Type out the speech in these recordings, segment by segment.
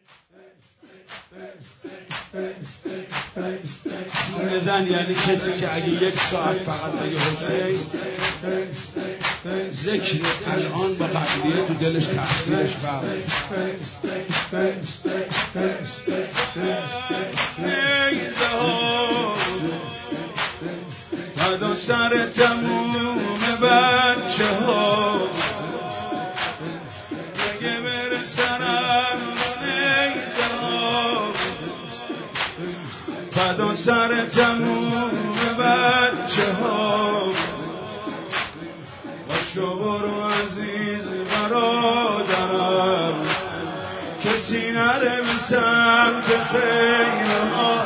سینه زن یعنی کسی که اگه یک ساعت فقط بگه حسین ذکر الان با قبلیه تو دلش تأثیرش فرق فدا سر تموم بچه ها اگه برسنم نیزه ها فدا سر تموم بچه ها باشو برو عزیز برادرم کسی نره به سمت خیمه ها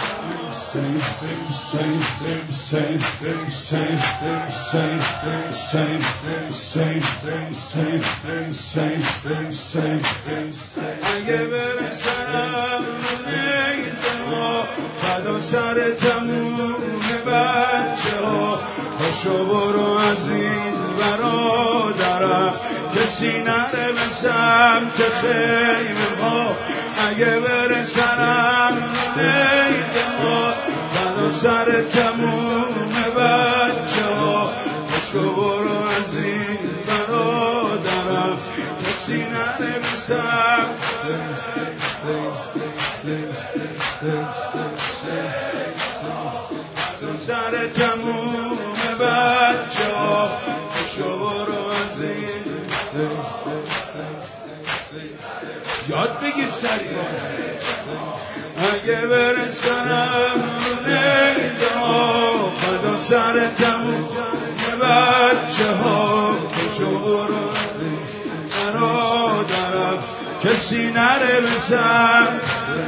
اگه برسم نیزه ها فدا سر تموم بچه ها باشو برو عزیز برادرم کسی نره به سمت خیمه ها اگه برسنم نیزه ها فدا سر تموم بچه ها باشو برو عزیز برادرم کسی نره به سمت فدا سر تموم بچه ها باشو برو عزیز یاد بگیر سریع اگه برسنم نیزه ها فدا سر تموم بچه ها باشو برو برادرم کسی نره به سمت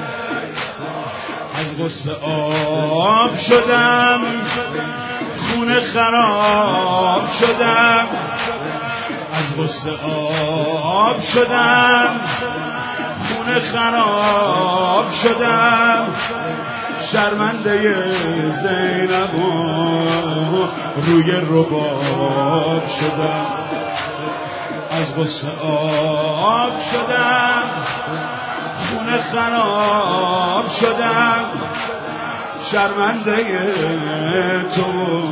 از غصه آب شدم خونه خراب شدم از غصه آب شدم خونه خراب شدم شرمنده زینب روی رباب شدم از غصه آب شدم خونه خراب شدم شرمنده تو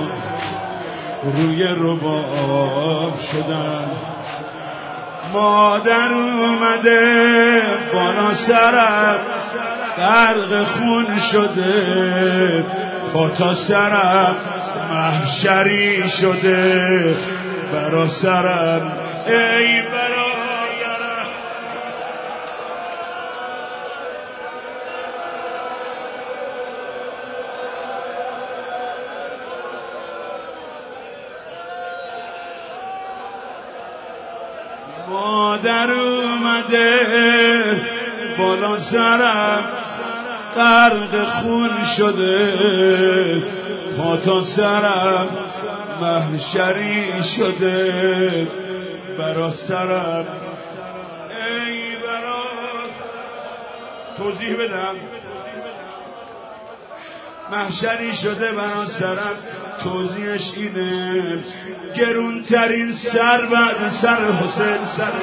روی رباب شدم مادر اومده بالا سرم غرق خون شده با تا سرم محشری شده برا سرم ای برادرم مادر اومده بالا سرم غرق خون شده پا تا سرم محشری شده برا سرم ای برا توضیح بدم محشری شده برا سرم توضیحش اینه گرونترین سر بعد سر حسین سر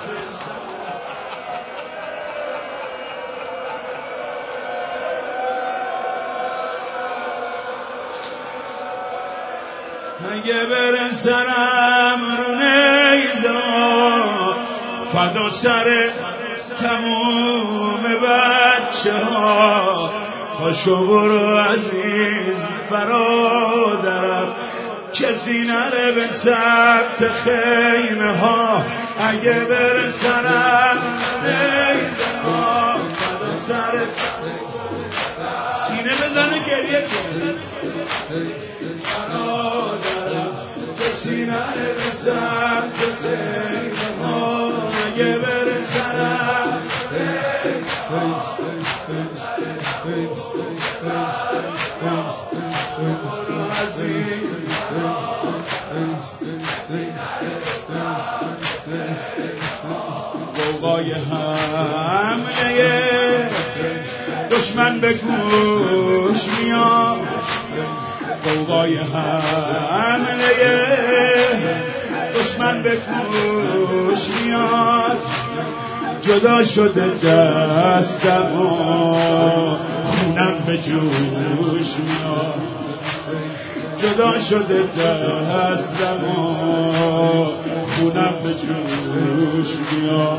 اگه برسنم رو نیزه فدا سر تموم بچه ها پاشو برو عزیز برادرم کسی نره به سمت خیمه ها اگه برسنم نیزه ها فدا سر سینه بزنه گریه کن برادرم کسی نره به سمت خیمه ها اگه برسنم برو عزیز قوقای حمله دشمن به گوش میاد، قوقای حمله دشمن به گوش میاد. جدا شده دستم و خونم به جوش میاد، جدا شده دستم و خونم به جوش میاد.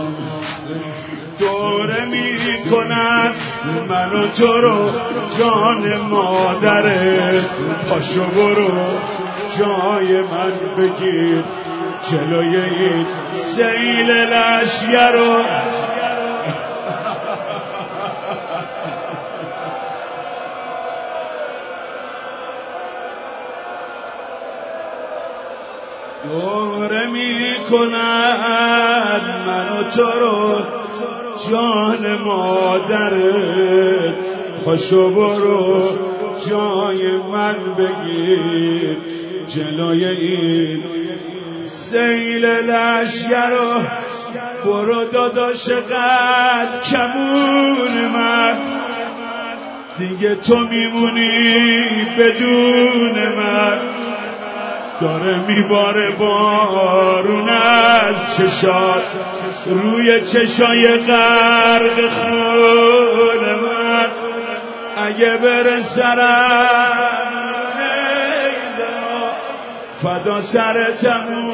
دوره می کند من و تو رو جان مادره، پاشو برو جای من بگیر جلوی این سیل لشگر رو. دوره می کند من و تو رو جان مادرت، پاشو برو جای من بگیر جلوی این سیل لشگر رو. برو داداش قد کمون من، دیگه تو میمونی بدون من. داره میباره بارون از چشات روی چشای غرق خون من. اگه بره سرم فدا سر تموم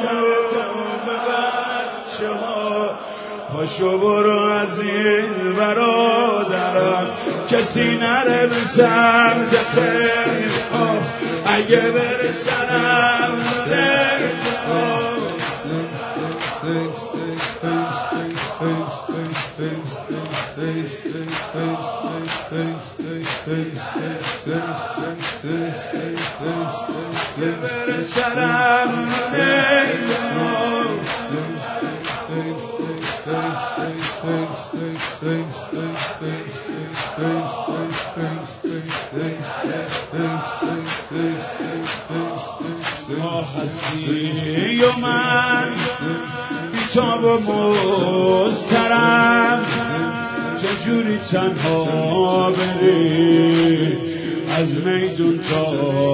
بچه ها، پاشو برو از این برادرم کسی نره به سمت خیلی ها. اگه بره سرم هستی و من بیتاب و مضطرم، چجوری تنها بری از میدون تا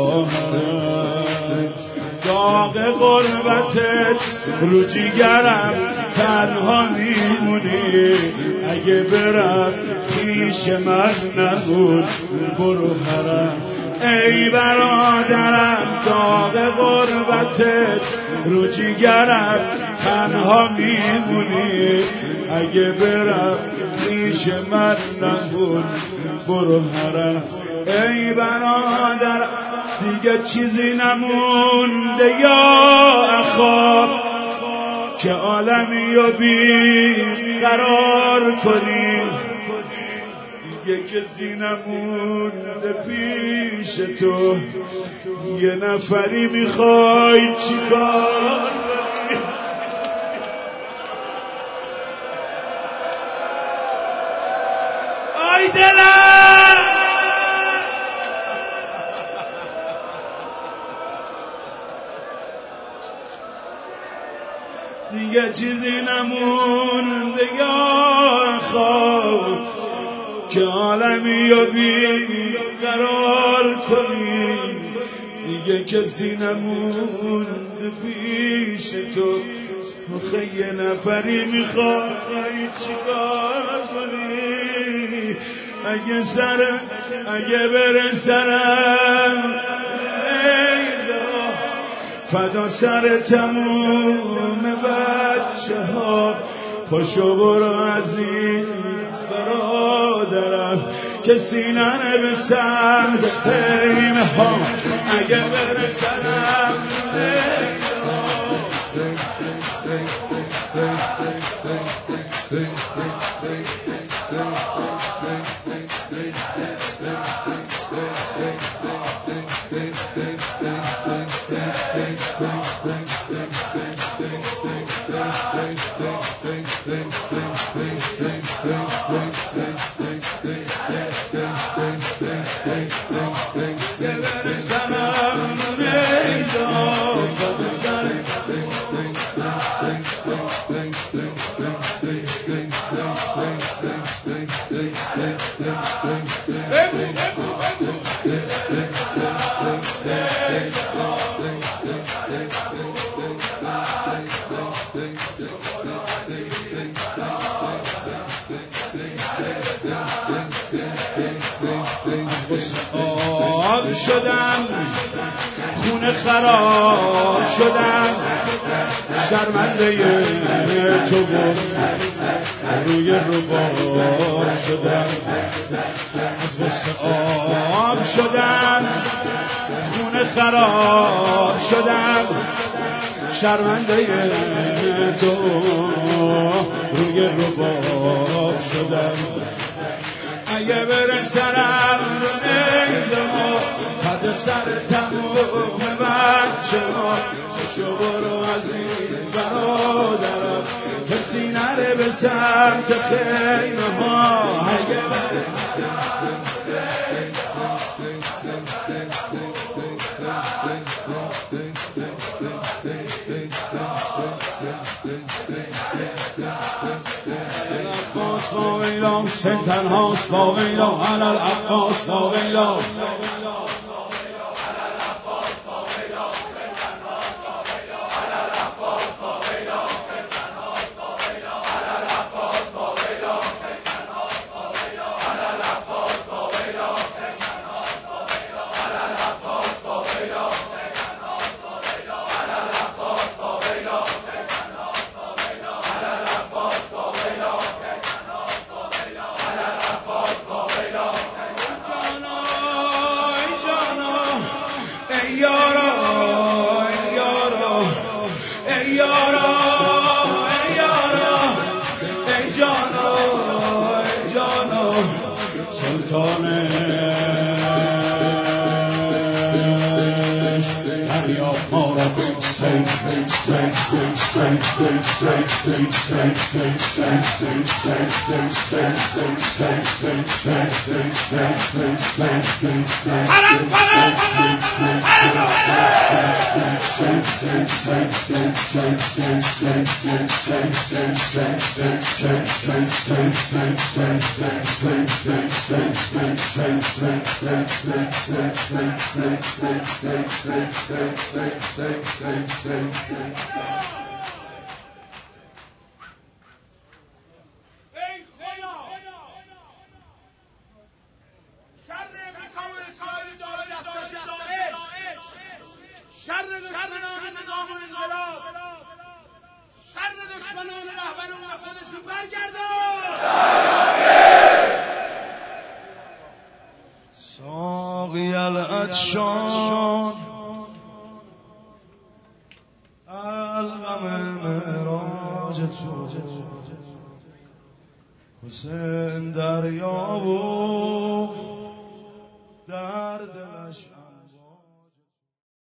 حرم. داغ غربتت رو جیگرم تنها میمونی. اگه برم پیش من نمون برو حرم. ای برادرم داغ غربتت رو جیگرم تنها میمونی. اگه برم پیش من نمون برو حرم. ای برادرم دیگه چیزی نمونده یا اخا که عالمی رو بی قرار کنی. دیگه کسی نمونده پیش تو، یه نفری میخوای چیکار کنی؟ آی دلم دیگه چیزی نمونده یا خواب که عالمی رو بی قرار کنی. دیگه کسی نمونده پیش تو، آخه یه نفری میخوای چیکار کنی؟ اگه بره سرم فدا سر تموم بچه ها. پاشو برو از این برادرم کسی نره به سمت خیمه ها. اگه بره سرم آب شدم خونه خراب شدم شرمنده تو بود روی رباب شدم از غصه آب شدم خونه خراب شدم شرمنده تو روی رباب شدم اگه بره سرم ایدما حد سر تموم بچه ها شو برو از این برادرم کسی نره به سمت خیمه ها اگه بره العباس با ویلا حسین تنهاست با ویلا العباس با ویلا ساقی العطشان الغم معراج تو حسین دریا بود